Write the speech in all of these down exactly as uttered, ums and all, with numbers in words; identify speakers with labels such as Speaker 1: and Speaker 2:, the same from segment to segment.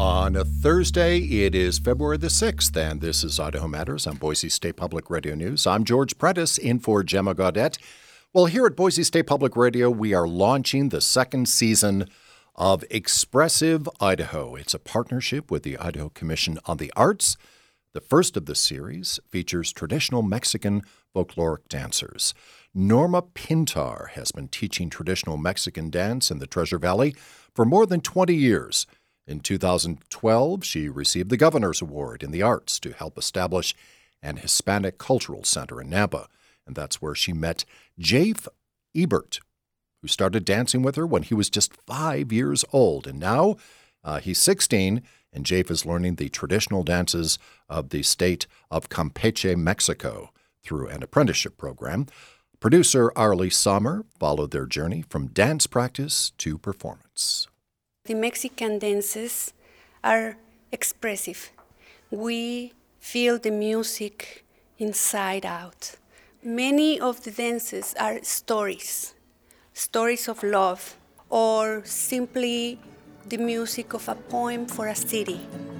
Speaker 1: On a Thursday, it is February the sixth, and this is Idaho Matters on Boise State Public Radio News. I'm George Prentice, in for Gemma Gaudette. Well, here at Boise State Public Radio, we are launching the second season of Expressive Idaho. It's a partnership with the Idaho Commission on the Arts. The first of the series features traditional Mexican folkloric dancers. Norma Pintar has been teaching traditional Mexican dance in the Treasure Valley for more than twenty years. In two thousand twelve, she received the Governor's Award in the Arts to help establish an Hispanic Cultural Center in Nampa. And that's where she met Jafe Ebert, who started dancing with her when he was just five years old. And now uh, he's sixteen, and Jafe is learning the traditional dances of the state of Campeche, Mexico, through an apprenticeship program. Producer Arlie Sommer followed their journey from dance practice to performance.
Speaker 2: The Mexican dances are expressive. We feel the music inside out. Many of the dances are stories, stories of love, or simply the music of a poem for a city.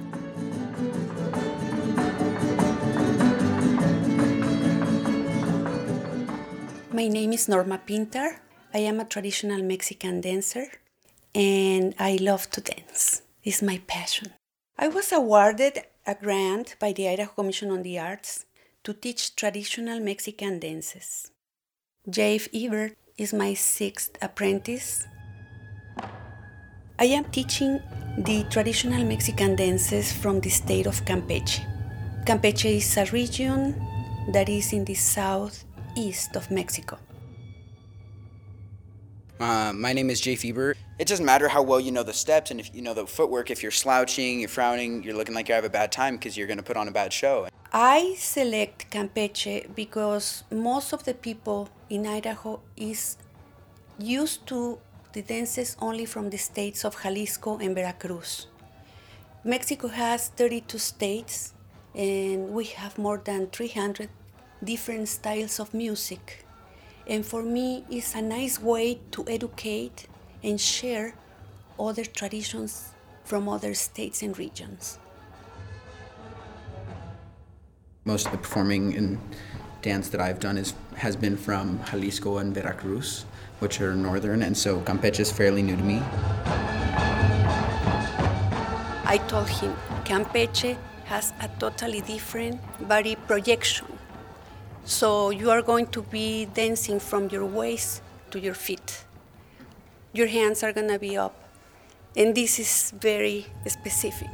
Speaker 2: My name is Norma Pintar. I am a traditional Mexican dancer, and I love to dance. It's my passion. I was awarded a grant by the Idaho Commission on the Arts to teach traditional Mexican dances. Jafe Ebert is my sixth apprentice. I am teaching the traditional Mexican dances from the state of Campeche. Campeche is a region that is in the southeast of Mexico.
Speaker 3: Uh, my name is Jafe Ebert. It doesn't matter how well you know the steps and if you know the footwork. If you're slouching, you're frowning, you're looking like you have a bad time because you're going to put on a bad show.
Speaker 2: I select Campeche because most of the people in Idaho is used to the dances only from the states of Jalisco and Veracruz. Mexico has thirty-two states, and we have more than three hundred different styles of music. And for me, it's a nice way to educate and share other traditions from other states and regions.
Speaker 3: Most of the performing and dance that I've done is has been from Jalisco and Veracruz, which are northern, and so Campeche is fairly new to me.
Speaker 2: I told him Campeche has a totally different body projection. So you are going to be dancing from your waist to your feet. Your hands are going to be up. And this is very specific.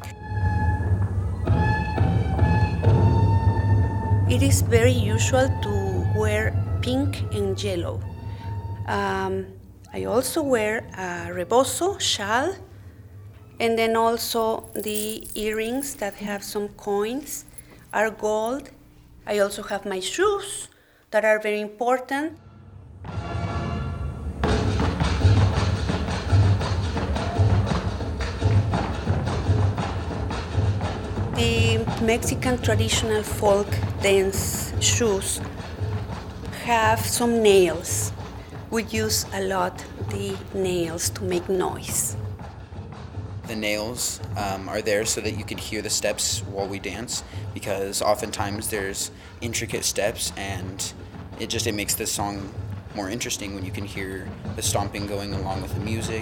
Speaker 2: It is very usual to wear pink and yellow. Um, I also wear a rebozo shawl, and then also the earrings that have some coins are gold. I also have my shoes that are very important. The Mexican traditional folk dance shoes have some nails. We use a lot the nails to make noise.
Speaker 3: The nails um, are there so that you can hear the steps while we dance, because oftentimes there's intricate steps, and it just it makes the song more interesting when you can hear the stomping going along with the music.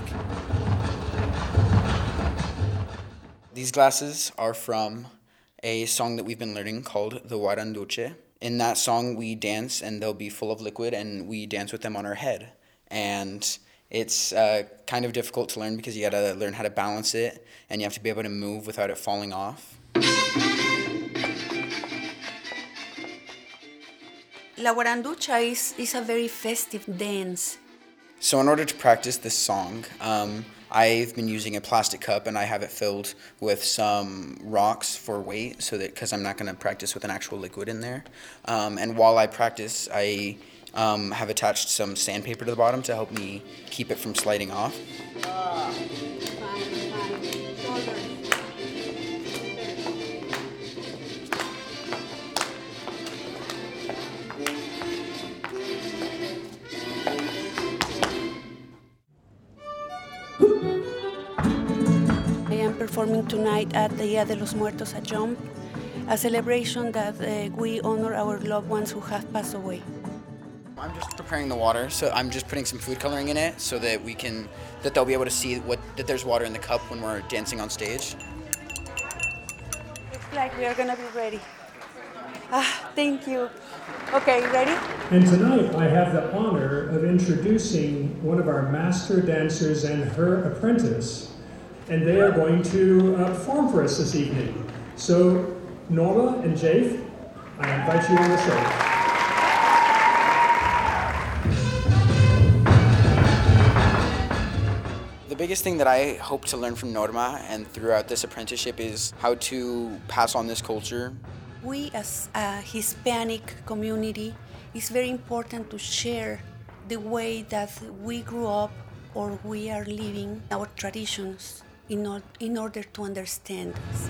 Speaker 3: These glasses are from a song that we've been learning called the Guaranduche. In that song we dance, and they'll be full of liquid, and we dance with them on our head. And it's uh, kind of difficult to learn because you gotta learn how to balance it, and you have to be able to move without it falling off.
Speaker 2: La Guaranducha is, is a very festive dance.
Speaker 3: So in order to practice this song, um, I've been using a plastic cup, and I have it filled with some rocks for weight, so that because I'm not going to practice with an actual liquid in there. Um, and while I practice, I um, have attached some sandpaper to the bottom to help me keep it from sliding off.
Speaker 2: Ah. Fine, fine. Shoulders. performing tonight at the Dia de los Muertos at Jump, a celebration that uh, we honor our loved ones who have passed away.
Speaker 3: I'm just preparing the water, so I'm just putting some food coloring in it so that we can, that they'll be able to see what that there's water in the cup when we're dancing on stage.
Speaker 2: Looks like we are gonna be ready. Ah, thank you. Okay, ready?
Speaker 4: And tonight I have the honor of introducing one of our master dancers and her apprentice, and they are going to uh, perform for us this evening. So, Norma and Jafe, I invite you on the stage.
Speaker 3: The biggest thing that I hope to learn from Norma and throughout this apprenticeship is how to pass on this culture.
Speaker 2: We as a Hispanic community, it's very important to share the way that we grew up or we are living our traditions in, or, in order to understand us.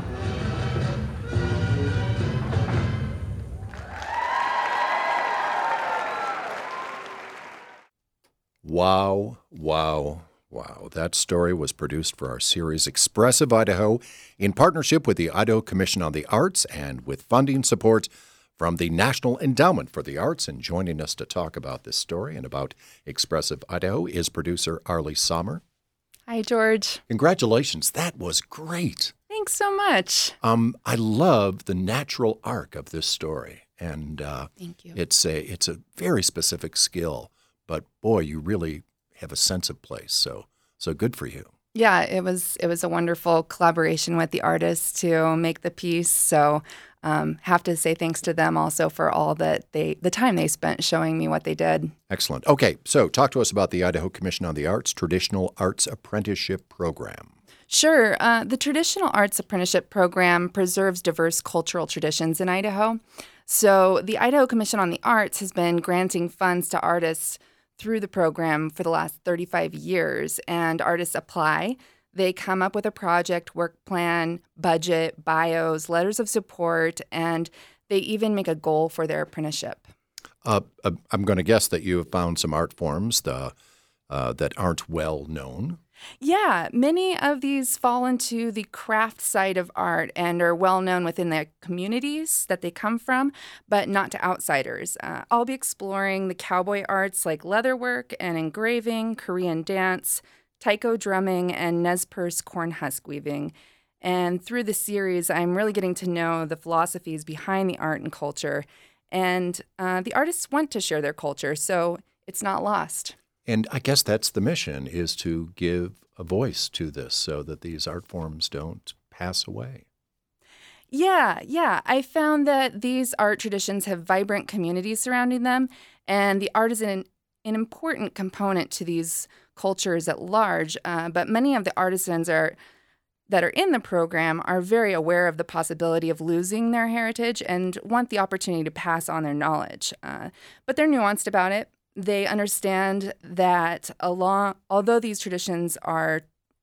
Speaker 1: Wow, wow, wow. That story was produced for our series Expressive Idaho in partnership with the Idaho Commission on the Arts and with funding support from the National Endowment for the Arts. And joining us to talk about this story and about Expressive Idaho is producer Arlie Sommer.
Speaker 5: Hi, George.
Speaker 1: Congratulations. That was great.
Speaker 5: Thanks so much.
Speaker 1: Um, I love the natural arc of this story. And uh,
Speaker 5: Thank you.
Speaker 1: It's a, it's a very specific skill. But boy, you really have a sense of place. So, so good for you.
Speaker 5: Yeah, it was it was a wonderful collaboration with the artists to make the piece. So, um, have to say thanks to them also for all that they the time they spent showing me what they did.
Speaker 1: Excellent. Okay, so talk to us about the Idaho Commission on the Arts Traditional Arts Apprenticeship Program.
Speaker 5: Sure. Uh, the Traditional Arts Apprenticeship Program preserves diverse cultural traditions in Idaho. So, the Idaho Commission on the Arts has been granting funds to artists through the program for the last thirty-five years, and artists apply. They come up with a project, work plan, budget, bios, letters of support, and they even make a goal for their apprenticeship.
Speaker 1: Uh, I'm going to guess that you have found some art forms the, uh, that aren't well known.
Speaker 5: Yeah, many of these fall into the craft side of art and are well known within the communities that they come from, but not to outsiders. Uh, I'll be exploring the cowboy arts like leatherwork and engraving, Korean dance, taiko drumming, and Nez Perce corn husk weaving. And through the series, I'm really getting to know the philosophies behind the art and culture. And uh, the artists want to share their culture, so it's not lost.
Speaker 1: And I guess that's the mission, is to give a voice to this so that these art forms don't pass away.
Speaker 5: Yeah, yeah. I found that these art traditions have vibrant communities surrounding them, and the art is an, an important component to these cultures at large. Uh, but many of the artisans are that are in the program are very aware of the possibility of losing their heritage and want the opportunity to pass on their knowledge. Uh, but they're nuanced about it. They understand that along, although these traditions are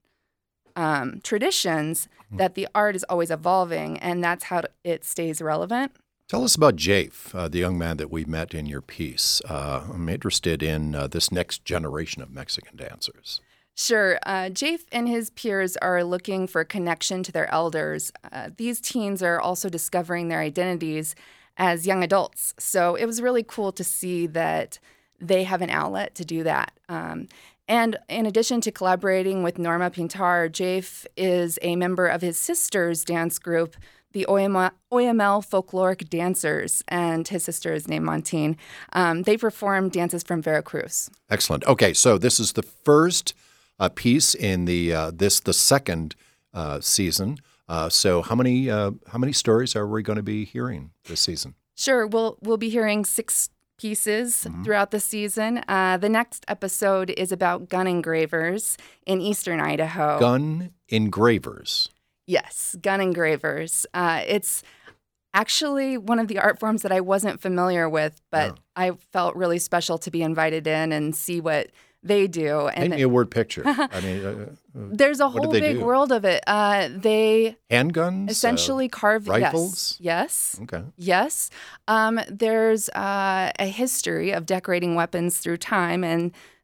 Speaker 5: um, traditions, mm-hmm. that the art is always evolving, and that's how it stays relevant.
Speaker 1: Tell us about Jafe, uh, the young man that we met in your piece. Uh, I'm interested in uh, this next generation of Mexican dancers.
Speaker 5: Sure. Uh, Jafe and his peers are looking for a connection to their elders. Uh, these teens are also discovering their identities as young adults. So it was really cool to see that they have an outlet to do that. Um, and in addition to collaborating with Norma Pintar, Jafe is a member of his sister's dance group, the O M L Folkloric Dancers, and his sister is named Montine. Um, they perform dances from Veracruz.
Speaker 1: Excellent. Okay, so this is the first uh, piece in the uh, this the second uh, season. Uh, so how many uh, how many stories are we going to be hearing this season?
Speaker 5: Sure, we'll we'll be hearing six pieces mm-hmm. throughout the season. Uh, the next episode is about gun engravers in eastern Idaho.
Speaker 1: Gun engravers.
Speaker 5: Yes, gun engravers. Uh, it's actually one of the art forms that I wasn't familiar with, but yeah. I felt really special to be invited in and see what they do. And
Speaker 1: paint me a word picture. I mean, uh,
Speaker 5: there's a whole big do? world of it. Uh, they
Speaker 1: handguns,
Speaker 5: essentially
Speaker 1: uh,
Speaker 5: carve
Speaker 1: rifles.
Speaker 5: Yes. Yes.
Speaker 1: Okay.
Speaker 5: Yes. Um, there's uh, a history of decorating weapons through time, and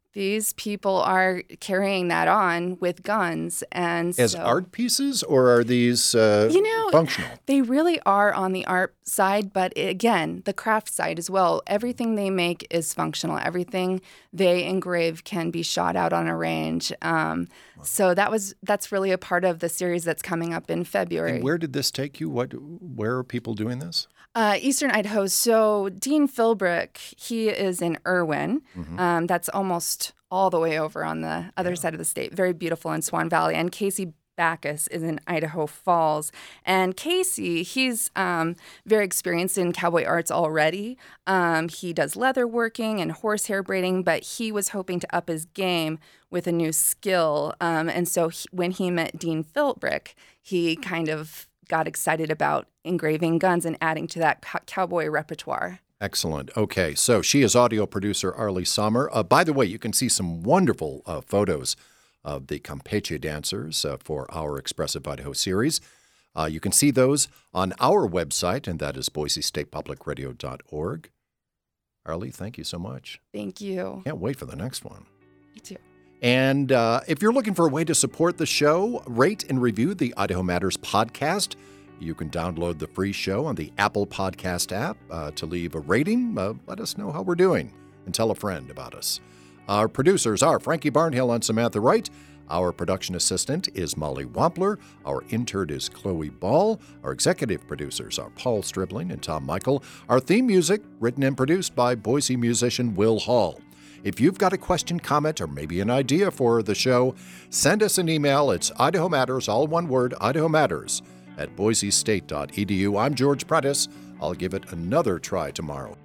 Speaker 5: these people are carrying that on with guns. And
Speaker 1: As
Speaker 5: so,
Speaker 1: art pieces, or are these uh,
Speaker 5: you know,
Speaker 1: functional?
Speaker 5: They really are on the art side, but again, the craft side as well. Everything they make is functional. Everything they engrave can be shot out on a range. Um, wow. So that was that's really a part of the series that's coming up in February.
Speaker 1: And where did this take you? What? Where are people doing this?
Speaker 5: Uh, Eastern Idaho. So Dean Philbrick, he is in Irwin. Mm-hmm. Um, that's almost all the way over on the other yeah. side of the state. Very beautiful in Swan Valley. And Casey Backus is in Idaho Falls. And Casey, he's um, very experienced in cowboy arts already. Um, he does leather working and horsehair braiding, but he was hoping to up his game with a new skill. Um, and so he, when he met Dean Philbrick, he kind of got excited about engraving guns and adding to that co- cowboy repertoire.
Speaker 1: Excellent. Okay, so she is audio producer Arlie Sommer. Uh, by the way, you can see some wonderful uh, photos of the Campeche dancers uh, for our Expressive Idaho series. Uh, you can see those on our website, and that is boise state public radio dot org. Arlie, thank you so much.
Speaker 5: Thank you.
Speaker 1: Can't wait for the next one.
Speaker 5: Me too.
Speaker 1: And uh, if you're looking for a way to support the show, rate and review the Idaho Matters podcast. You can download the free show on the Apple Podcast app uh, to leave a rating. Uh, let us know how we're doing and tell a friend about us. Our producers are Frankie Barnhill and Samantha Wright. Our production assistant is Molly Wampler. Our intern is Chloe Ball. Our executive producers are Paul Stribling and Tom Michael. Our theme music, written and produced by Boise musician Will Hall. If you've got a question, comment, or maybe an idea for the show, send us an email. It's Idaho Matters, all one word, Idaho Matters, at boise state dot e d u. I'm George Prentice. I'll give it another try tomorrow.